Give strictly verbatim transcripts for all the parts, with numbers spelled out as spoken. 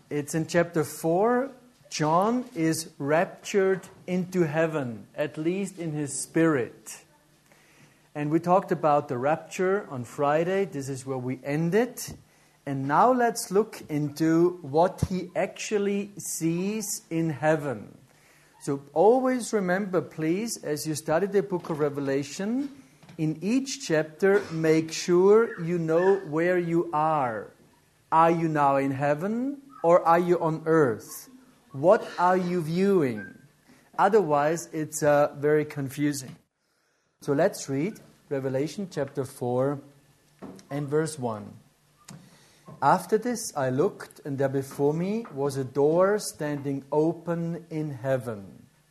it's in chapter four. John is raptured into heaven, at least in his spirit. And we talked about the rapture on Friday. This is where we ended. And now let's look into what he actually sees in heaven. So always remember, please, as you study the book of Revelation, in each chapter, make sure you know where you are. Are you now in heaven or are you on earth? What are you viewing? Otherwise, it's uh, very confusing. So let's read Revelation chapter four and verse one. After this I looked, and there before me was a door standing open in heaven.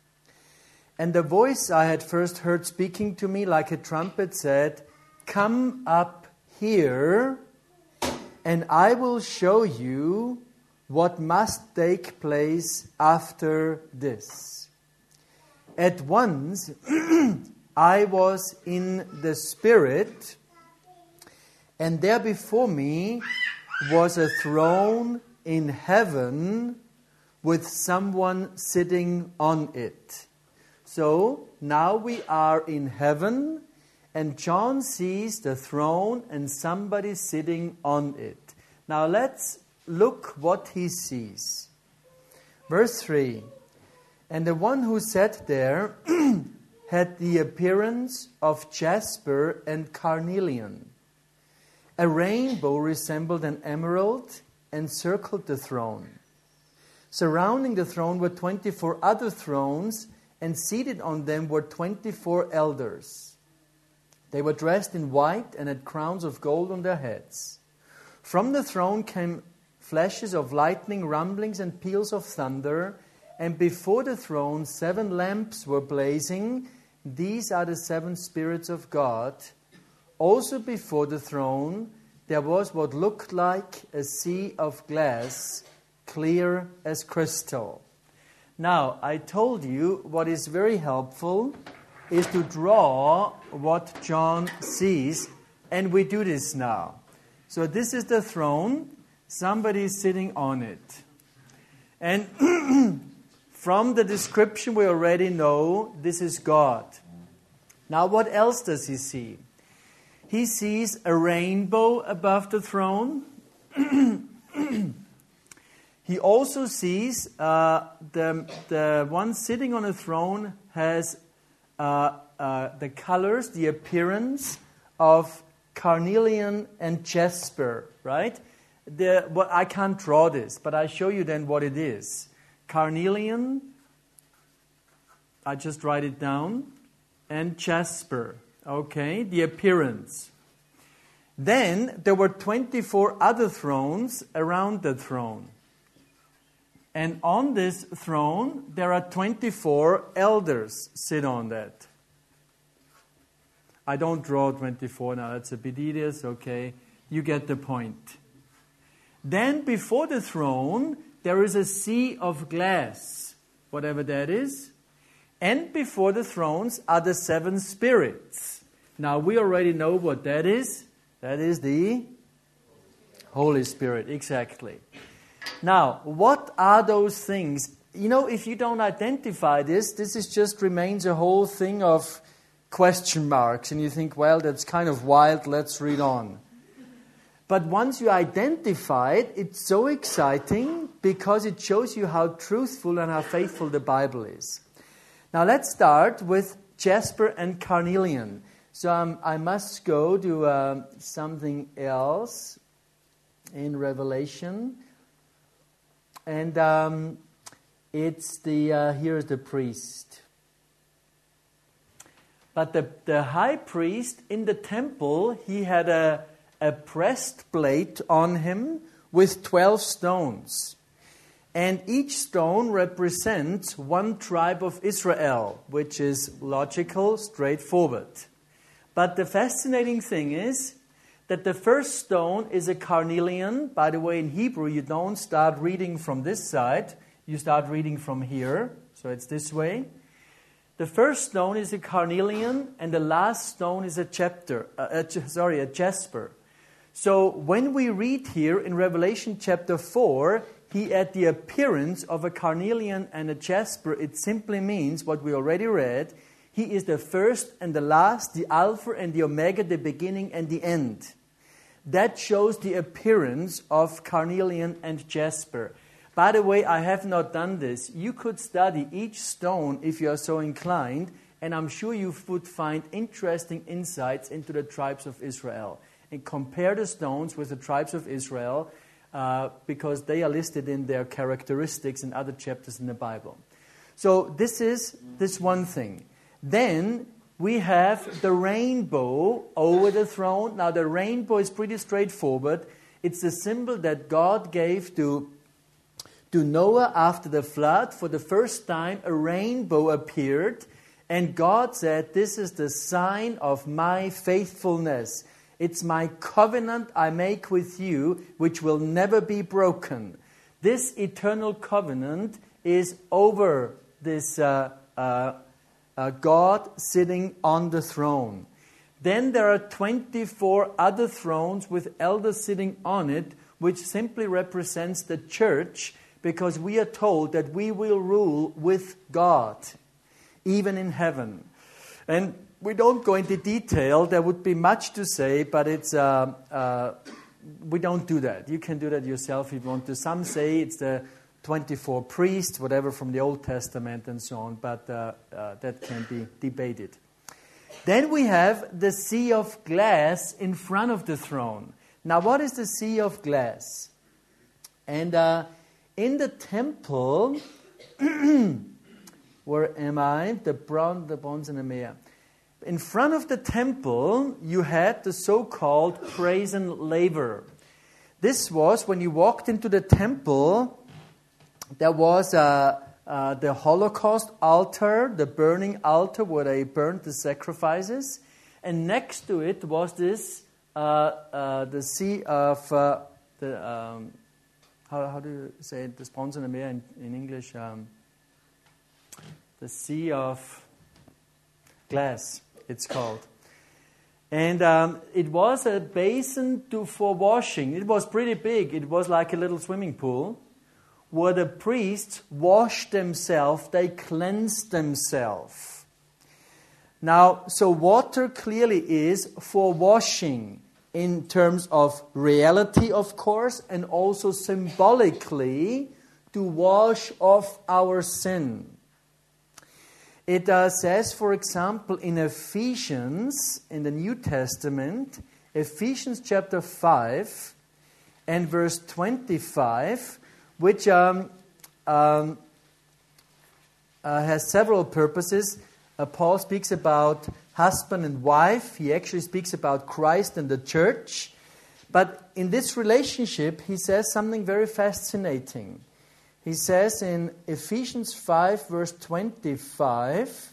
And the voice I had first heard speaking to me like a trumpet said, "Come up here, and I will show you what must take place after this." At once I was in the Spirit, and there before me was a throne in heaven with someone sitting on it. So now we are in heaven, and John sees the throne and somebody sitting on it. Now let's look what he sees. Verse three. And the one who sat there had the appearance of jasper and carnelian. A rainbow resembled an emerald encircled the throne. Surrounding the throne were twenty-four other thrones, and seated on them were twenty-four elders. They were dressed in white and had crowns of gold on their heads. From the throne came flashes of lightning, rumblings, and peals of thunder, and before the throne seven lamps were blazing. These are the seven spirits of God. Also before the throne there was what looked like a sea of glass, clear as crystal. Now, I told you what is very helpful is to draw what John sees, and we do this now. So this is the throne. Somebody is sitting on it. And from the description we already know this is God. Now what else does he see? He sees a rainbow above the throne. He also sees uh, the, the one sitting on a throne has uh, uh, the colors, the appearance of carnelian and jasper, right? The, well, I can't draw this, but I show you then what it is. Carnelian, I just write it down, and jasper. Okay, the appearance. Then there were twenty-four other thrones around the throne. And on this throne there are twenty-four elders sit on that. I don't draw twenty-four now, that's a bit tedious, okay. You get the point. Then before the throne there is a sea of glass, whatever that is. And before the thrones are the seven spirits. Now we already know what that is. That is the Holy Spirit, exactly. Now, what are those things? You know, if you don't identify this, this is just remains a whole thing of question marks. And you think, well, that's kind of wild, let's read on. But once you identify it, it's so exciting because it shows you how truthful and how faithful the Bible is. Now let's start with jasper and carnelian. So um, I must go to uh, something else in Revelation. And um, it's the, uh, here is the priest. But the, the high priest in the temple, he had a, a breastplate on him with twelve stones. And each stone represents one tribe of Israel, which is logical, straightforward. But the fascinating thing is that the first stone is a carnelian. By the way, in Hebrew, you don't start reading from this side. You start reading from here. So it's this way. The first stone is a carnelian, and the last stone is a chapter, uh, a, sorry, a jasper. So when we read here in Revelation chapter four, he had the appearance of a carnelian and a jasper, it simply means what we already read. He is the first and the last, the Alpha and the Omega, the beginning and the end. That shows the appearance of carnelian and jasper. By the way, I have not done this. You could study each stone if you are so inclined, and I'm sure you would find interesting insights into the tribes of Israel. And compare the stones with the tribes of Israel, uh, because they are listed in their characteristics in other chapters in the Bible. So this is this one thing. Then we have the rainbow over the throne. Now the rainbow is pretty straightforward. It's the symbol that God gave to, to Noah after the flood. For the first time a rainbow appeared, and God said, this is the sign of my faithfulness. It's my covenant I make with you, which will never be broken. This eternal covenant is over this uh, uh, uh, God sitting on the throne. Then there are twenty-four other thrones with elders sitting on it, which simply represents the church, because we are told that we will rule with God, even in heaven. And we don't go into detail. There would be much to say, but it's uh, uh, we don't do that. You can do that yourself if you want to. Some say it's the twenty-four priests, whatever, from the Old Testament and so on, but uh, uh, that can be debated. Then we have the sea of glass in front of the throne. Now, what is the sea of glass? And uh, in the temple, where am I? The bronze, the bronze and the mare. In front of the temple, you had the so-called brazen laver. This was when you walked into the temple. There was uh, uh, the Holocaust altar, the burning altar where they burned the sacrifices, and next to it was this uh, uh, the sea of uh, the um, how, how do you say it? The Bronze and Meer in, in English. Um, the sea of glass, it's called. And um, it was a basin to, for washing. It was pretty big. It was like a little swimming pool where the priests washed themselves, they cleansed themselves. Now, so water clearly is for washing in terms of reality, of course, and also symbolically to wash off our sin. It uh, says, for example, in Ephesians, in the New Testament, Ephesians chapter five and verse twenty-five, which um, um, uh, has several purposes. Uh, Paul speaks about husband and wife. He actually speaks about Christ and the church. But in this relationship, he says something very fascinating. He says in Ephesians five, verse twenty-five,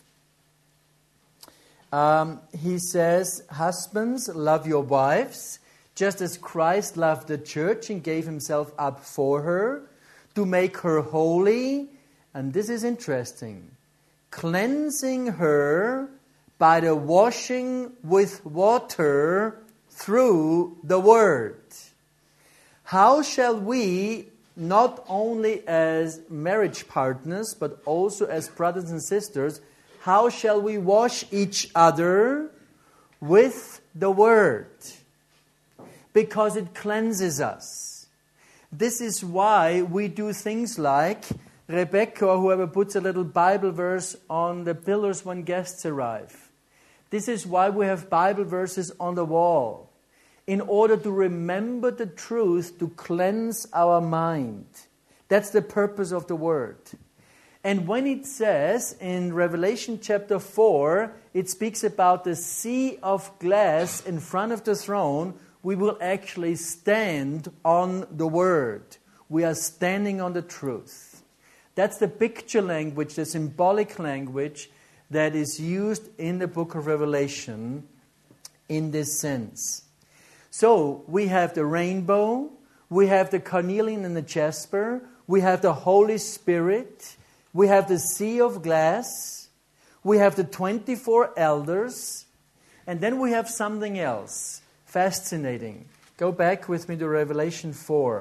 um, he says, husbands, love your wives, just as Christ loved the church and gave himself up for her, to make her holy, and this is interesting, cleansing her by the washing with water through the word. How shall we, not only as marriage partners, but also as brothers and sisters, how shall we wash each other? With the word. Because it cleanses us. This is why we do things like Rebecca or whoever puts a little Bible verse on the pillars when guests arrive. This is why we have Bible verses on the wall. In order to remember the truth, to cleanse our mind. That's the purpose of the word. And when it says in Revelation chapter four, it speaks about the sea of glass in front of the throne, we will actually stand on the word. We are standing on the truth. That's the picture language, the symbolic language that is used in the book of Revelation in this sense. So, we have the rainbow, we have the carnelian and the jasper, we have the Holy Spirit, we have the sea of glass, we have the twenty-four elders, and then we have something else fascinating. Go back with me to Revelation four.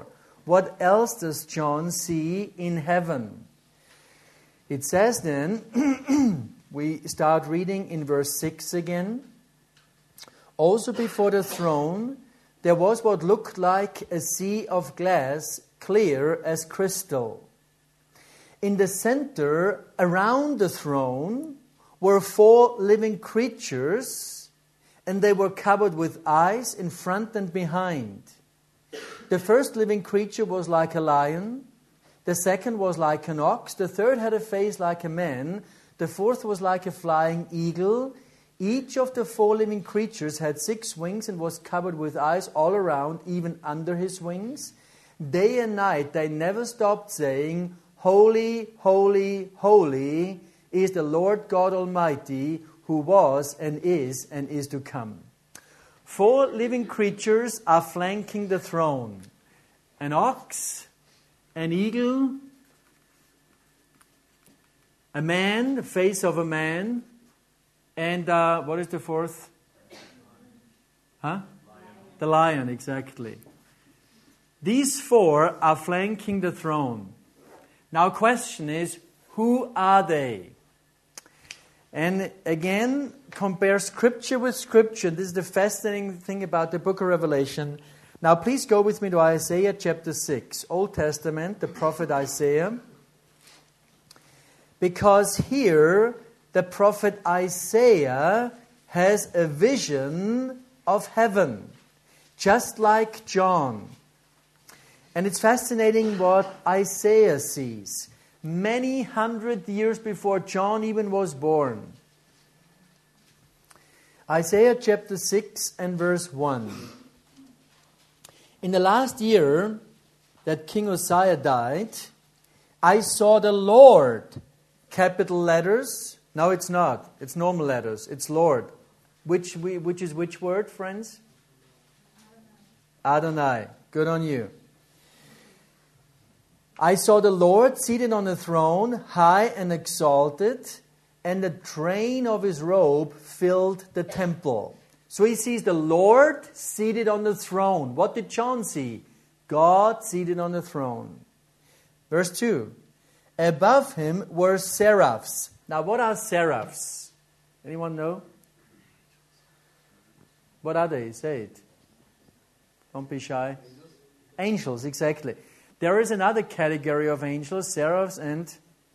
What else does John see in heaven? It says then, we start reading in verse six again. Also before the throne, there was what looked like a sea of glass, clear as crystal. In the center, around the throne, were four living creatures, and they were covered with eyes in front and behind. The first living creature was like a lion. The second was like an ox. The third had a face like a man. The fourth was like a flying eagle. Each of the four living creatures had six wings and was covered with eyes all around, even under his wings. Day and night they never stopped saying, Holy, holy, holy is the Lord God Almighty, who was and is and is to come. Four living creatures are flanking the throne. An ox, an eagle, a man, the face of a man, and uh, what is the fourth? Huh? The lion, exactly. These four are flanking the throne. Now, question is, who are they? And again, compare Scripture with Scripture. This is the fascinating thing about the book of Revelation. Now, please go with me to Isaiah chapter six, Old Testament, the prophet Isaiah. Because here, the prophet Isaiah has a vision of heaven, just like John. And it's fascinating what Isaiah sees. Many hundred years before John even was born. Isaiah chapter six and verse one. In the last year that King Uzziah died, I saw the Lord, capital letters. No, it's not. It's normal letters. It's Lord. Which we, which is which word, friends? Adonai. Good on you. I saw the Lord seated on a throne, high and exalted, and the train of his robe filled the temple. So he sees the Lord seated on the throne. What did John see? God seated on the throne. Verse two. Above him were seraphs. Now, what are seraphs? Anyone know? What are they? Say it. Don't be shy. Angels, Angels exactly. There is another category of angels, seraphs and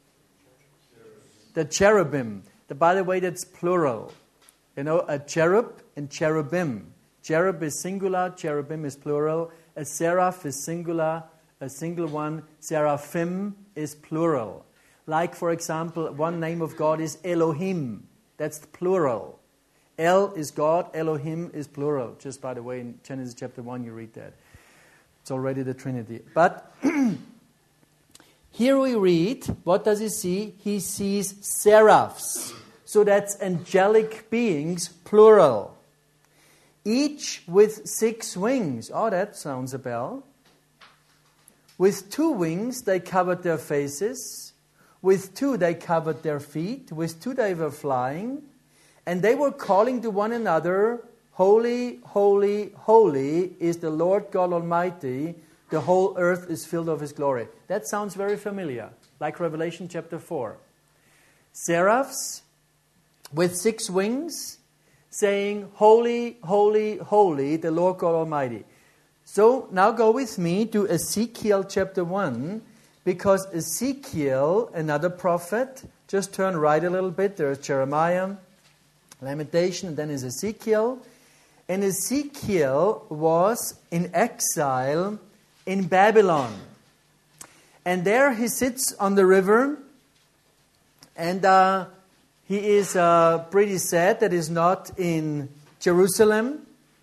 the cherubim. The, by the way, that's plural. You know, a cherub and cherubim. Cherub is singular, cherubim is plural. A seraph is singular, a single one. Seraphim is plural. Like, for example, one name of God is Elohim. That's plural. El is God, Elohim is plural. Just by the way, in Genesis chapter one you read that. It's already the Trinity. But here we read, what does he see? He sees seraphs. So that's angelic beings, plural. Each with six wings. Oh, that sounds a bell. With two wings, they covered their faces. With two, they covered their feet. With two, they were flying. And they were calling to one another, Holy, holy, holy is the Lord God Almighty. The whole earth is filled of His glory. That sounds very familiar, like Revelation chapter four. Seraphs with six wings saying, Holy, holy, holy, the Lord God Almighty. So now go with me to Ezekiel chapter one, because Ezekiel, another prophet, just turn right a little bit. There's Jeremiah, Lamentation, and then is Ezekiel. And Ezekiel was in exile in Babylon. And there he sits on the river, and uh, he is uh, pretty sad that he's not in Jerusalem.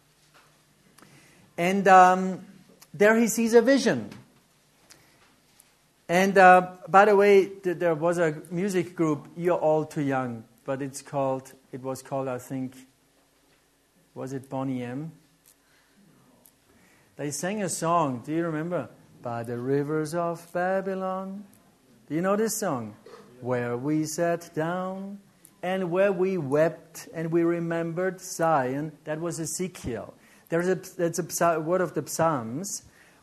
And um, there he sees a vision. And uh, by the way, th- there was a music group, you're all too young, but it's called, it was called, I think, was it Bonnie M? They sang a song, do you remember? By the rivers of Babylon. Do you know this song? Where we sat down and where we wept and we remembered Zion. That was Ezekiel. There's a, that's a word of the Psalms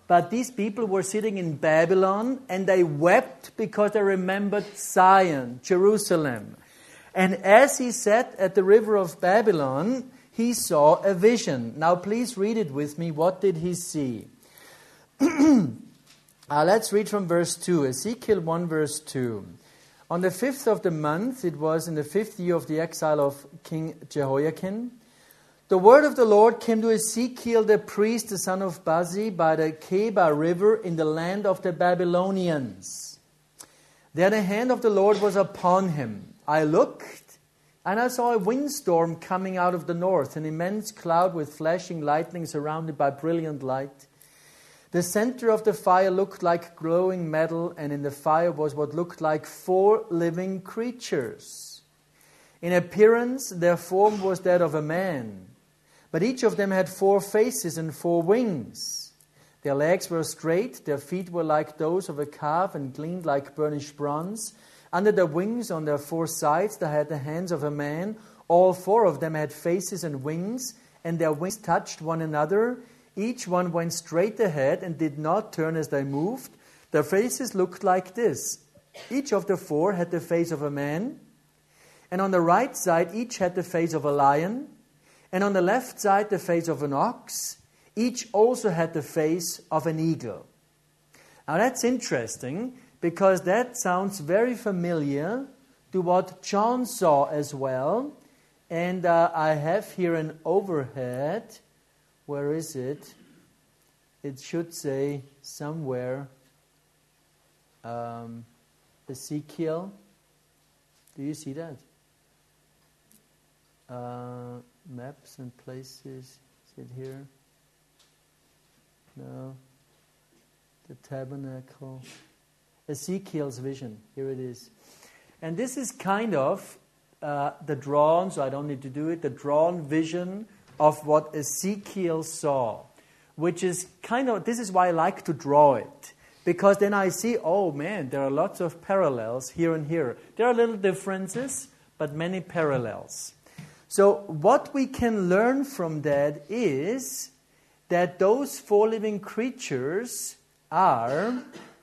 But these people were sitting in Babylon, and they wept because they remembered Zion, Jerusalem. And as he sat at the river of Babylon, he saw a vision. Now please read it with me. What did he see? uh, let's read from verse two. Ezekiel one verse two. On the fifth of the month, it was in the fifth year of the exile of King Jehoiakim, the word of the Lord came to Ezekiel the priest, the son of Bazi, by the Keba river in the land of the Babylonians. There the hand of the Lord was upon him. I looked, and I saw a windstorm coming out of the north, an immense cloud with flashing lightning surrounded by brilliant light. The center of the fire looked like glowing metal, and in the fire was what looked like four living creatures. In appearance, their form was that of a man, but each of them had four faces and four wings. Their legs were straight, their feet were like those of a calf and gleamed like burnished bronze. Under their wings, on their four sides, they had the hands of a man. All four of them had faces and wings, and their wings touched one another. Each one went straight ahead and did not turn as they moved. Their faces looked like this. Each of the four had the face of a man, and on the right side each had the face of a lion, and on the left side the face of an ox. Each also had the face of an eagle. Now that's interesting, because that sounds very familiar to what John saw as well. And uh, I have here an overhead. Where is it? It should say somewhere um, Ezekiel. Do you see that? Uh, maps and places. Is it here? No. The tabernacle. Ezekiel's vision. Here it is. And this is kind of uh, the drawn, so I don't need to do it, the drawn vision of what Ezekiel saw. Which is kind of, this is why I like to draw it. Because then I see, oh man, there are lots of parallels here and here. There are little differences, but many parallels. So what we can learn from that is that those four living creatures are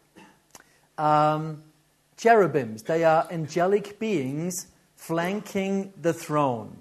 um, cherubims. They are angelic beings flanking the throne.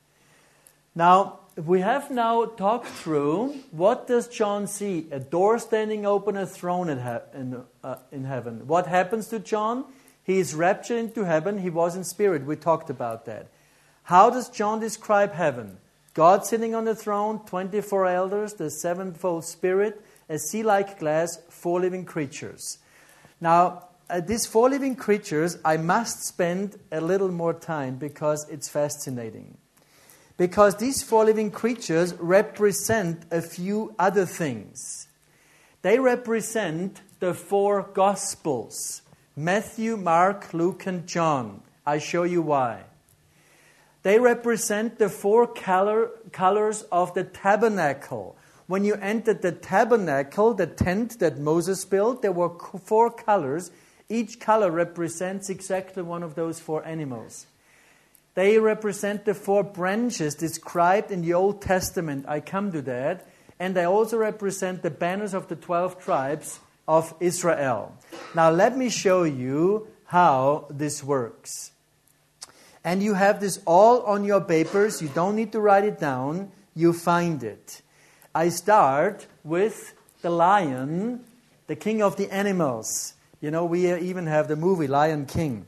Now, we have now talked through, what does John see? A door standing open, a throne in, he- in, uh, in heaven. What happens to John? He is raptured into heaven. He was in spirit. We talked about that. How does John describe heaven? God sitting on the throne, twenty-four elders, the sevenfold Spirit, a sea-like glass, four living creatures. Now, uh, these four living creatures, I must spend a little more time because it's fascinating. Because these four living creatures represent a few other things. They represent the four Gospels: Matthew, Mark, Luke, and John. I show you why. They represent the four color, colors of the tabernacle. When you entered the tabernacle, the tent that Moses built, there were four colors. Each color represents exactly one of those four animals. They represent the four branches described in the Old Testament. I come to that. And they also represent the banners of the twelve tribes of Israel. Now let me show you how this works. And you have this all on your papers. You don't need to write it down. You find it. I start with the lion, the king of the animals. You know, we even have the movie Lion King.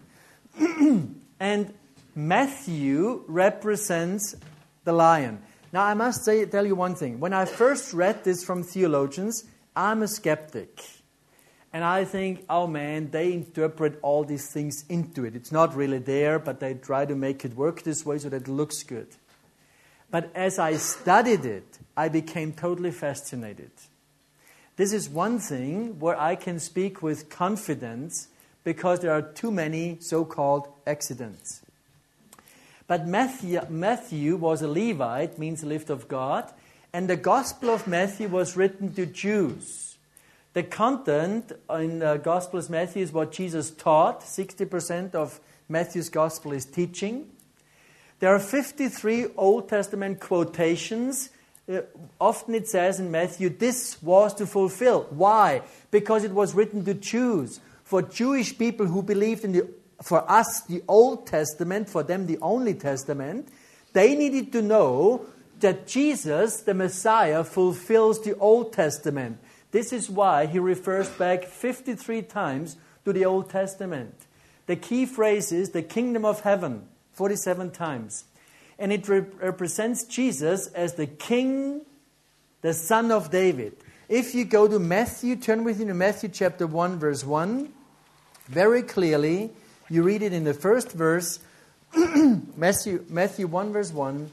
And Matthew represents the lion. Now, I must say, tell you one thing. When I first read this from theologians, I'm a skeptic. And I think, oh man, they interpret all these things into it. It's not really there, but they try to make it work this way so that it looks good. But as I studied it, I became totally fascinated. This is one thing where I can speak with confidence because there are too many so-called accidents. But Matthew, Matthew was a Levite, means the lift of God, and the Gospel of Matthew was written to Jews. The content in the Gospel of Matthew is what Jesus taught. sixty percent of Matthew's Gospel is teaching. There are fifty-three Old Testament quotations uh, often it says in Matthew, this was to fulfill. Why? Because it was written to Jews. For Jewish people who believed in the, for us, the Old Testament, for them the only Testament, they needed to know that Jesus, the Messiah, fulfills the Old Testament. This is why he refers back fifty-three times to the Old Testament. The key phrase is the kingdom of heaven, forty-seven times. And it rep- represents Jesus as the king, the son of David. If you go to Matthew, turn with me to Matthew chapter one, verse one. Very clearly, you read it in the first verse, Matthew, Matthew one, verse one.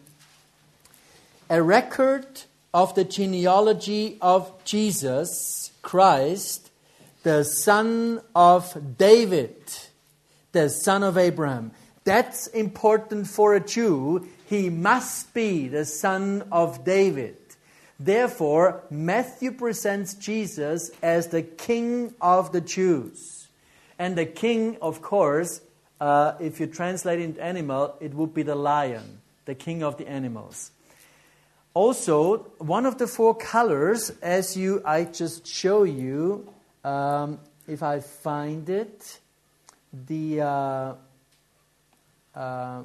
A record of the genealogy of Jesus Christ, the son of David, the son of Abraham. That's important for a Jew. He must be the son of David. Therefore, Matthew presents Jesus as the king of the Jews. And the king, of course, uh, if you translate it into animal, it would be the lion, the king of the animals. Also, one of the four colors, as you, I just show you, um, if I find it, the uh, uh,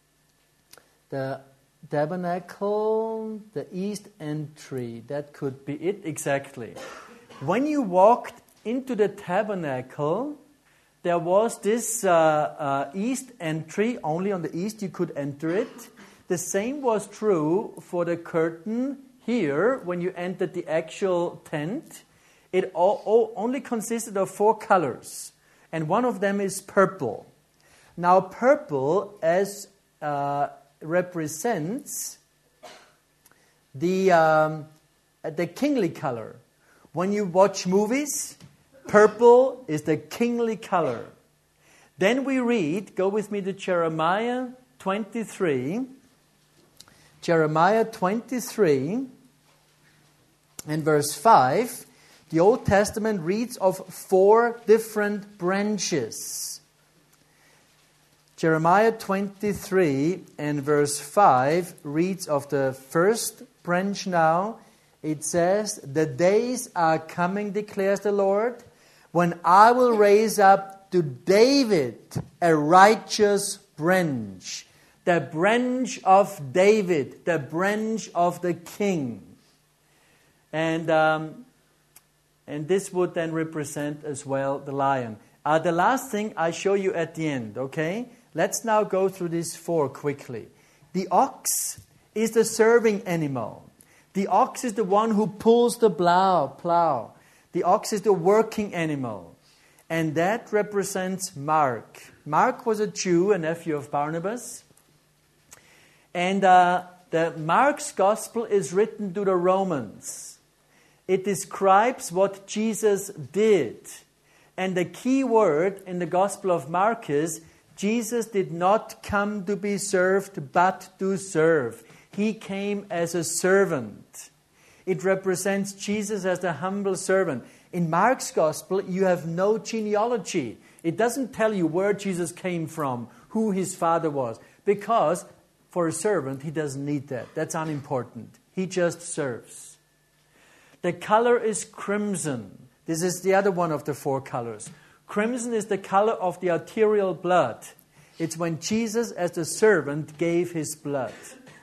the tabernacle, the east entry, that could be it exactly. When you walked into the tabernacle, there was this uh, uh, east entry. Only on the east you could enter it. The same was true for the curtain here when you entered the actual tent. It all, all only consisted of four colors, and one of them is purple. Now, purple as uh, represents the um, the kingly color. When you watch movies, purple is the kingly color. Then we read, go with me to Jeremiah twenty-three. Jeremiah twenty-three and verse five. The Old Testament reads of four different branches. Jeremiah twenty-three and verse five reads of the first branch now. It says, the days are coming, declares the Lord, when I will raise up to David a righteous branch. The branch of David, the branch of the king. And um, and this would then represent as well the lion. Uh, the last thing I show you at the end, okay? Let's now go through these four quickly. The ox is the serving animal. The ox is the one who pulls the plow. plow. The ox is the working animal. And that represents Mark. Mark was a Jew, a nephew of Barnabas. And uh, the Mark's gospel is written to the Romans. It describes what Jesus did. And the key word in the gospel of Mark is, Jesus did not come to be served, but to serve. He came as a servant. It represents Jesus as the humble servant. In Mark's gospel, you have no genealogy. It doesn't tell you where Jesus came from, who his father was. Because for a servant, he doesn't need that. That's unimportant. He just serves. The color is crimson. This is the other one of the four colors. Crimson is the color of the arterial blood. It's when Jesus, as the servant, gave his blood.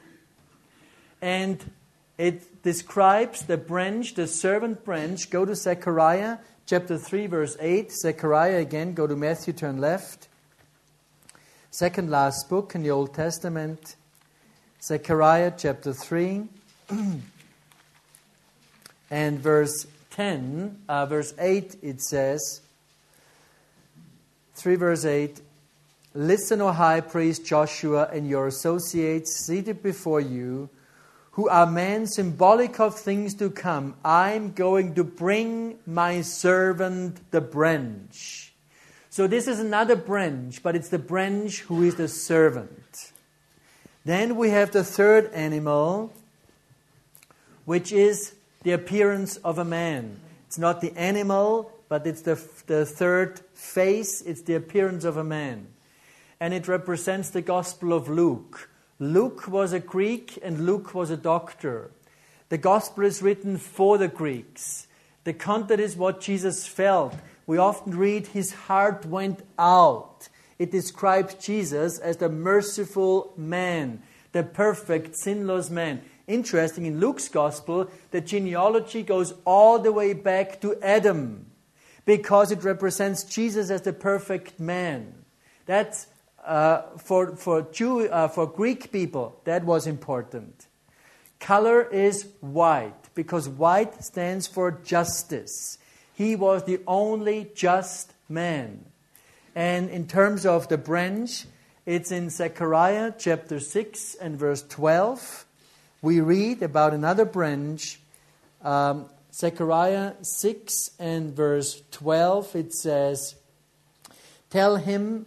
And it describes the branch, the servant branch. Go to Zechariah chapter three, verse eight. Zechariah again, go to Matthew, turn left. Second last book in the Old Testament. Zechariah chapter three. And verse ten, uh, verse eight, it says, three verse eight, listen, O high priest Joshua, and your associates seated before you, who are men symbolic of things to come. I'm going to bring my servant the branch. So this is another branch, but it's the branch who is the servant. Then we have the third animal, which is the appearance of a man. It's not the animal, but it's the, the third face. It's the appearance of a man. And it represents the Gospel of Luke. Luke was a Greek and Luke was a doctor. The gospel is written for the Greeks. The content is what Jesus felt. We often read, his heart went out. It describes Jesus as the merciful man, the perfect, sinless man. Interesting, in Luke's gospel, the genealogy goes all the way back to Adam, because it represents Jesus as the perfect man. That's uh, for for Jew uh, for Greek people, that was important. Color is white, because white stands for justice. He was the only just man. And in terms of the branch, it's in Zechariah chapter six and verse twelve. We read about another branch. Um, Zechariah six and verse twelve, it says, "Tell him,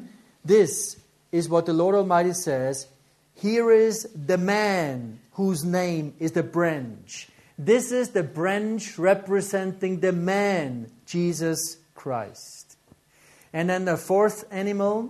this is what the Lord Almighty says, here is the man whose name is the branch." This is the branch representing the man, Jesus Christ. And then the fourth animal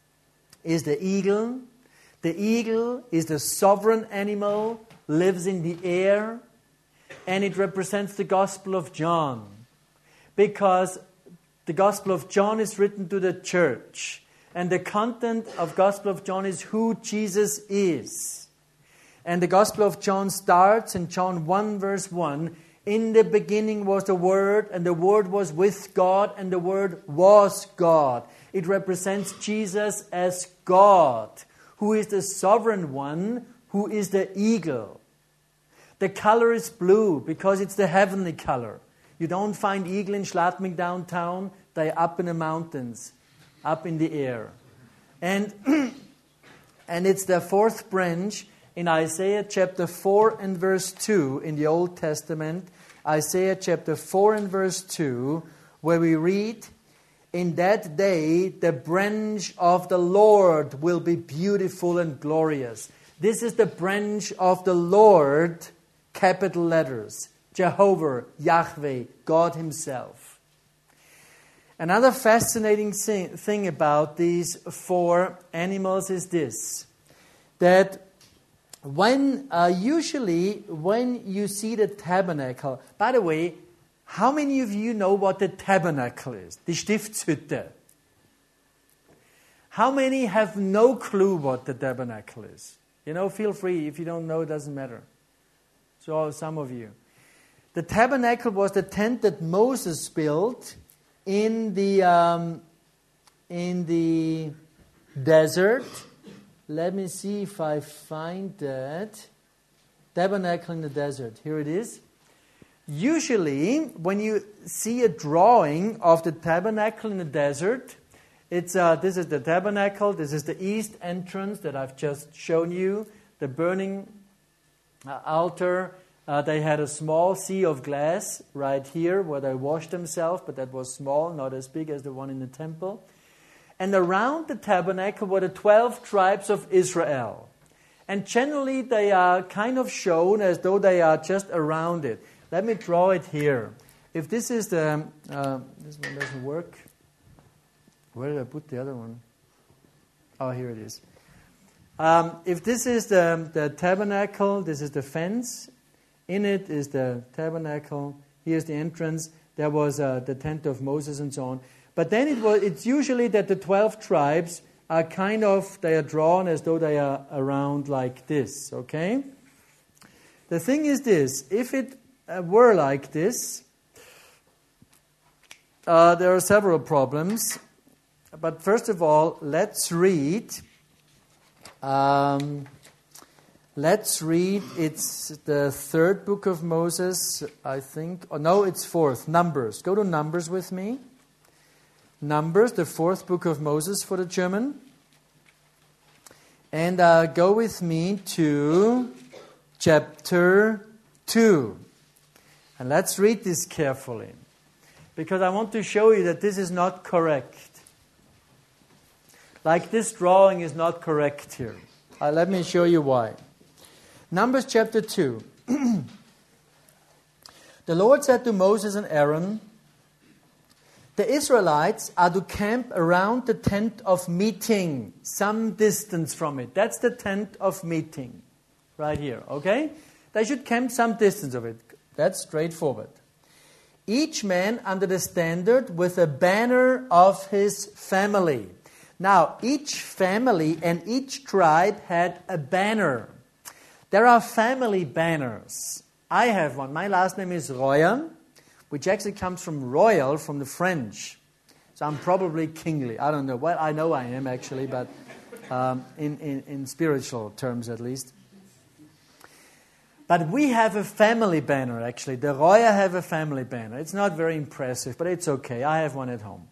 is the eagle. The eagle is the sovereign animal, lives in the air, and it represents the Gospel of John. Because the Gospel of John is written to the church, and the content of Gospel of John is who Jesus is. And the Gospel of John starts in John one verse one, "In the beginning was the Word, and the Word was with God, and the Word was God." It represents Jesus as God, who is the sovereign one, who is the eagle. The color is blue because it's the heavenly color. You don't find eagle in Schladming downtown. They're up in the mountains, up in the air. And, and it's the fourth branch in Isaiah chapter four and verse two in the Old Testament. Isaiah chapter four and verse two, where we read, "In that day the branch of the Lord will be beautiful and glorious." This is the branch of the Lord, capital letters. Jehovah, Yahweh, God Himself. Another fascinating thing about these four animals is this, that when uh, usually when you see the tabernacle, by the way, how many of you know what the tabernacle is? Die Stiftshütte. How many have no clue what the tabernacle is? You know, feel free. If you don't know, it doesn't matter. So some of you. The tabernacle was the tent that Moses built in the um, in the desert. Let me see if I find that. Tabernacle in the desert. Here it is. Usually, when you see a drawing of the tabernacle in the desert, it's uh, this is the tabernacle. This is the east entrance that I've just shown you. The burning uh, altar. Uh, they had a small sea of glass right here where they washed themselves, but that was small, not as big as the one in the temple. And around the tabernacle were the twelve tribes of Israel. And generally they are kind of shown as though they are just around it. Let me draw it here. If this is the... Uh, this one doesn't work. Where did I put the other one? Oh, here it is. Um, if this is the, the tabernacle, this is the fence. In it is the tabernacle. Here's the entrance. There was uh, the tent of Moses and so on. But then it was, it's usually that the twelve tribes are kind of, they are drawn as though they are around like this, okay? The thing is this, if it uh, were like this, uh, there are several problems. But first of all, let's read, um, let's read, it's the third book of Moses, I think. Oh, no, it's fourth, Numbers. Go to Numbers with me. Numbers, the fourth book of Moses for the German. And uh, go with me to chapter two. And let's read this carefully, because I want to show you that this is not correct. Like this drawing is not correct here. Uh, let me show you why. Numbers chapter two. The Lord said to Moses and Aaron, "The Israelites are to camp around the tent of meeting, some distance from it." That's the tent of meeting, right here, okay? They should camp some distance of it. That's straightforward. Each man under the standard with a banner of his family. Now, each family and each tribe had a banner. There are family banners. I have one. My last name is Royer, which actually comes from royal, from the French. So I'm probably kingly. I don't know. Well, I know I am actually, but um, in, in, in spiritual terms at least. But we have a family banner actually. The Royer have a family banner. It's not very impressive, but it's okay. I have one at home.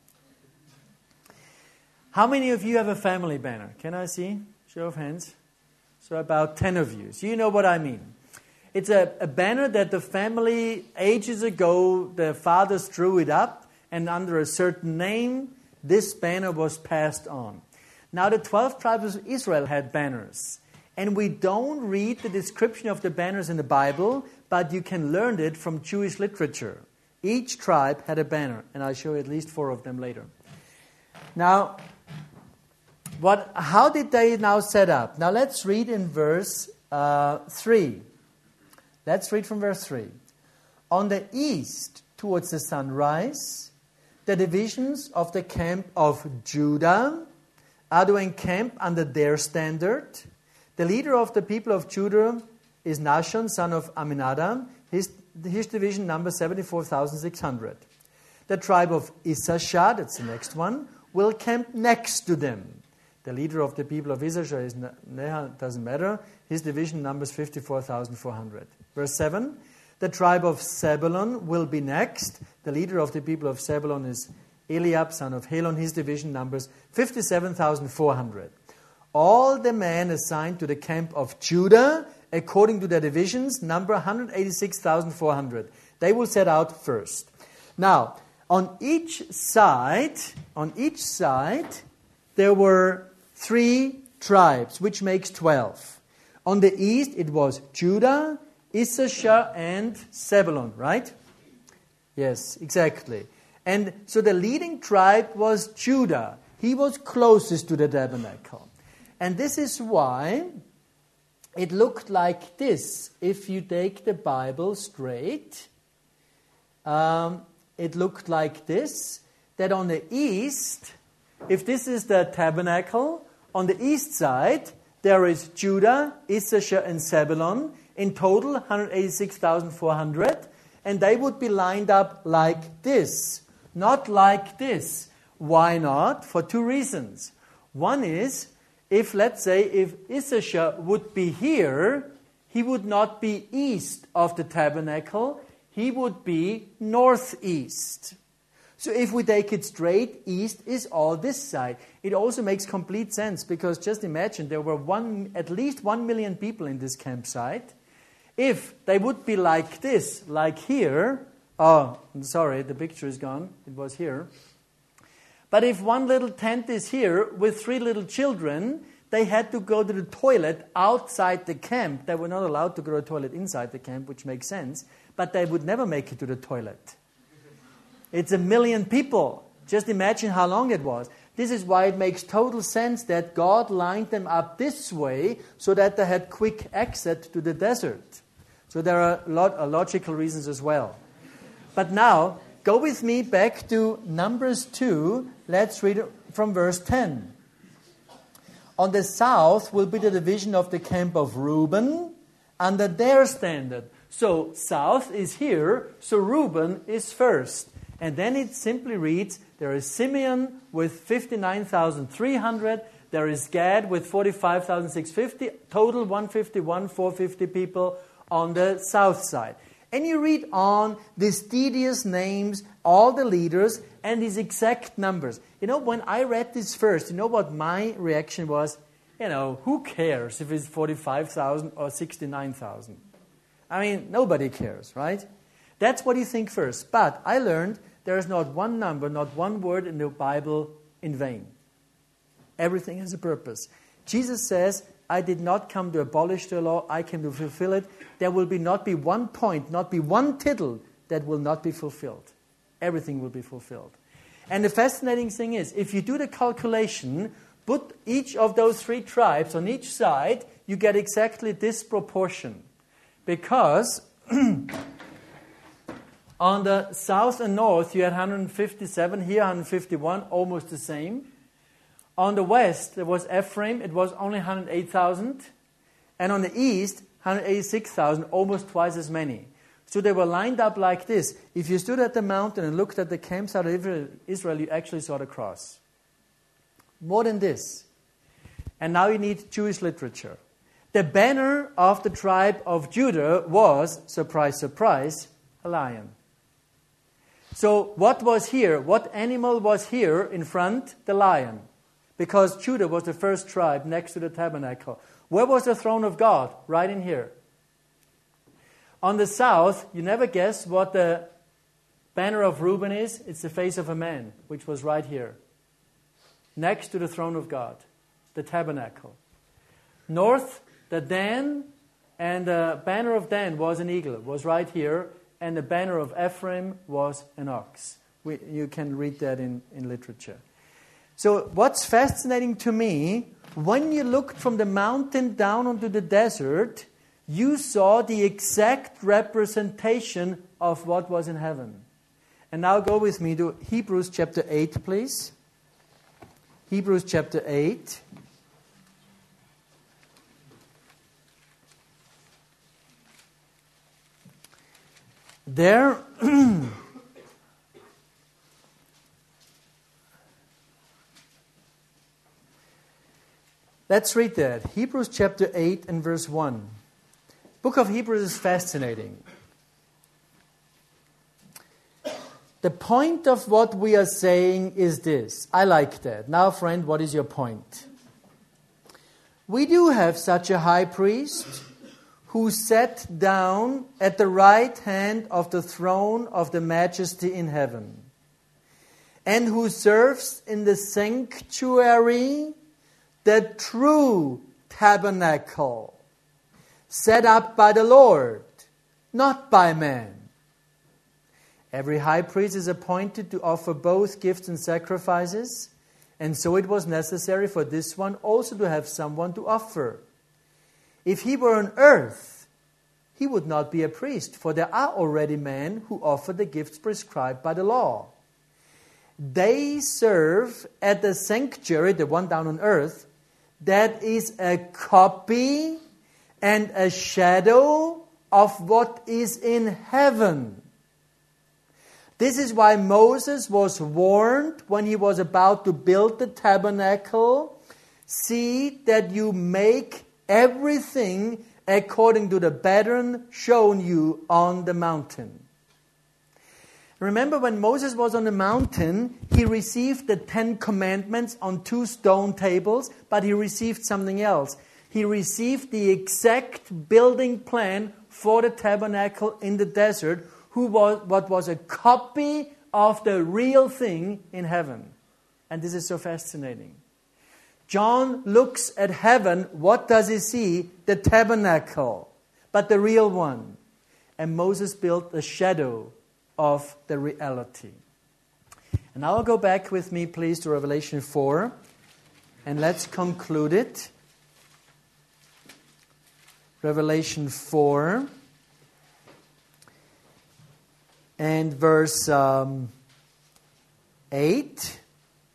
How many of you have a family banner? Can I see? Show of hands. So about ten of you. So you know what I mean. It's a, a banner that the family, ages ago, the fathers drew it up, and under a certain name, this banner was passed on. Now the twelve tribes of Israel had banners. And we don't read the description of the banners in the Bible, but you can learn it from Jewish literature. Each tribe had a banner, and I'll show you at least four of them later. Now, what? How did they now set up? Now let's read in verse uh, three. Let's read from verse three. On the east, towards the sunrise, the divisions of the camp of Judah are to encamp under their standard. The leader of the people of Judah is Nahshon, son of Amminadab. His, his division number seventy-four thousand six hundred. The tribe of Issachar, that's the next one, will camp next to them. The leader of the people of Issachar is Neha, doesn't matter. His division numbers fifty-four thousand four hundred. Verse seven, the tribe of Zebulun will be next. The leader of the people of Zebulun is Eliab, son of Helon. His division numbers fifty-seven thousand four hundred. All the men assigned to the camp of Judah, according to their divisions, number one hundred eighty-six thousand four hundred. They will set out first. Now, on each side, on each side, there were three tribes, which makes twelve. On the east, it was Judah, Issachar, and Zebulun, right? Yes, exactly. And so the leading tribe was Judah. He was closest to the tabernacle. And this is why it looked like this. If you take the Bible straight, um, it looked like this. That on the east, if this is the tabernacle, on the east side, there is Judah, Issachar, and Zebulun. In total, one hundred eighty-six thousand four hundred. And they would be lined up like this. Not like this. Why not? For two reasons. One is, if, let's say, if Issachar would be here, he would not be east of the tabernacle. He would be northeast. So if we take it straight, east is all this side. It also makes complete sense because just imagine there were one, at least one million people in this campsite. If they would be like this, like here, oh, sorry, the picture is gone. It was here. But if one little tent is here with three little children, they had to go to the toilet outside the camp. They were not allowed to go to the toilet inside the camp, which makes sense. But they would never make it to the toilet. It's a million people. Just imagine how long it was. This is why it makes total sense that God lined them up this way so that they had quick access to the desert. So there are a lot of logical reasons as well. But now, go with me back to Numbers two. Let's read from verse ten. On the south will be the division of the camp of Reuben under their standard. So south is here, so Reuben is first. And then it simply reads, there is Simeon with fifty-nine thousand three hundred. There is Gad with forty-five thousand six hundred fifty. Total one hundred fifty-one thousand four hundred fifty people on the south side. And you read on these tedious names, all the leaders, and these exact numbers. You know, when I read this first, you know what my reaction was? You know, who cares if it's forty-five thousand or sixty-nine thousand? I mean, nobody cares, right? That's what you think first. But I learned there is not one number, not one word in the Bible in vain. Everything has a purpose. Jesus says, I did not come to abolish the law, I came to fulfill it. There will be not be one point, not be one tittle that will not be fulfilled. Everything will be fulfilled. And the fascinating thing is, if you do the calculation, put each of those three tribes on each side, you get exactly this proportion. Because on the south and north you had one hundred fifty-seven, here one hundred fifty-one, almost the same. On the west there was Ephraim, it was only one hundred eight thousand. And on the east, one hundred eighty-six thousand, almost twice as many. So they were lined up like this. If you stood at the mountain and looked at the camps out of Israel, you actually saw the cross. More than this. And now you need Jewish literature. The banner of the tribe of Judah was, surprise, surprise, a lion. So what was here? What animal was here in front? The lion. Because Judah was the first tribe next to the tabernacle. Where was the throne of God? Right in here. On the south, you never guess what the banner of Reuben is. It's the face of a man, which was right here. Next to the throne of God, the tabernacle. North, the Dan, and the banner of Dan was an eagle, was right here. And the banner of Ephraim was an ox. We, you can read that in, in literature. So what's fascinating to me, when you looked from the mountain down onto the desert, you saw the exact representation of what was in heaven. And now go with me to Hebrews chapter eight, please. Hebrews chapter eight. There, let's read that. Hebrews chapter eight and verse one. Book of Hebrews is fascinating. The point of what we are saying is this. I like that. Now, friend, what is your point? We do have such a high priest who sat down at the right hand of the throne of the majesty in heaven, and who serves in the sanctuary, the true tabernacle, set up by the Lord, not by man. Every high priest is appointed to offer both gifts and sacrifices, and so it was necessary for this one also to have someone to offer. If he were on earth, he would not be a priest, for there are already men who offer the gifts prescribed by the law. They serve at the sanctuary, the one down on earth, that is a copy and a shadow of what is in heaven. This is why Moses was warned when he was about to build the tabernacle, see that you make everything according to the pattern shown you on the mountain. Remember when Moses was on the mountain, he received the Ten Commandments on two stone tables, but he received something else. He received the exact building plan for the tabernacle in the desert, who was what was a copy of the real thing in heaven. And this is so fascinating. John looks at heaven. What does he see? The tabernacle, but the real one. And Moses built a shadow of the reality. And now I'll go back with me, please, to Revelation four. And let's conclude it. Revelation four. And verse um, eight.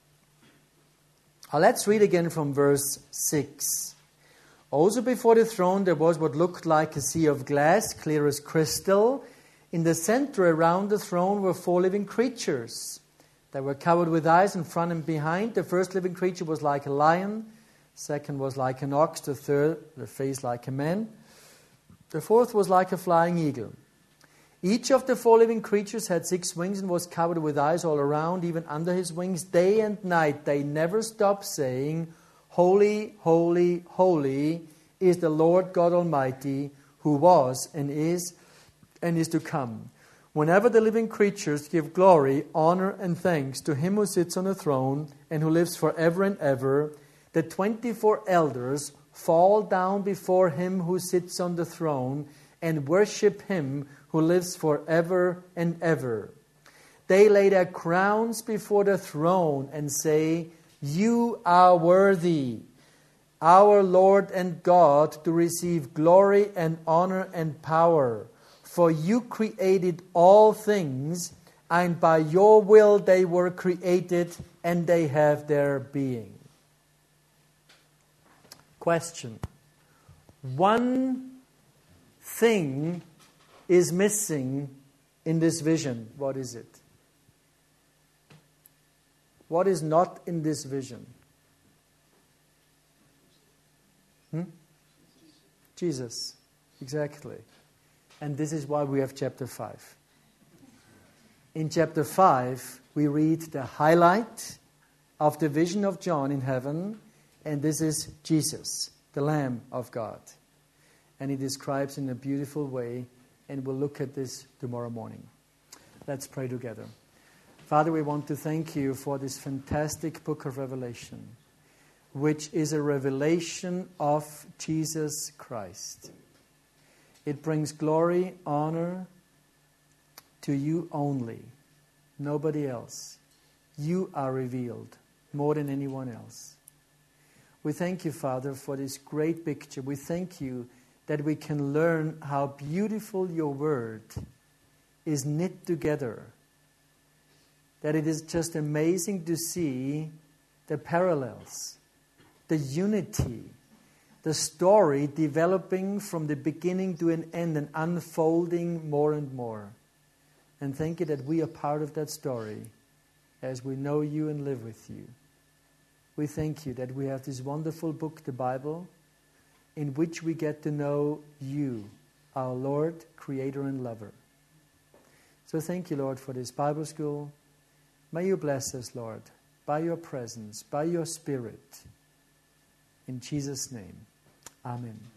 Uh, let's read again from verse six. Also before the throne there was what looked like a sea of glass, clear as crystal. In the center around the throne were four living creatures. They were covered with eyes in front and behind. The first living creature was like a lion. The second was like an ox. The third, the face like a man. The fourth was like a flying eagle. Each of the four living creatures had six wings and was covered with eyes all around, even under his wings. Day and night they never stopped saying, Holy, holy, holy is the Lord God Almighty, who was and is and is to come. Whenever the living creatures give glory, honor, and thanks to him who sits on the throne and who lives forever and ever, the twenty-four elders fall down before him who sits on the throne and worship him who lives forever and ever. They lay their crowns before the throne and say, You are worthy, our Lord and God, to receive glory and honor and power. For you created all things, and by your will they were created, and they have their being. Question. One thing is missing in this vision. What is it? What is not in this vision? Hmm? Jesus. Exactly. And this is why we have chapter five. In chapter five, we read the highlight of the vision of John in heaven, and this is Jesus, the Lamb of God. And he describes in a beautiful way, and we'll look at this tomorrow morning. Let's pray together. Father, we want to thank you for this fantastic book of Revelation, which is a revelation of Jesus Christ. It brings glory, honor to you only, nobody else. You are revealed more than anyone else. We thank you, Father, for this great picture. We thank you that we can learn how beautiful your word is knit together. That it is just amazing to see the parallels, the unity, the story developing from the beginning to an end and unfolding more and more. And thank you that we are part of that story as we know you and live with you. We thank you that we have this wonderful book, the Bible, in which we get to know you, our Lord, Creator and Lover. So thank you, Lord, for this Bible school. May you bless us, Lord, by your presence, by your Spirit. In Jesus' name, amen.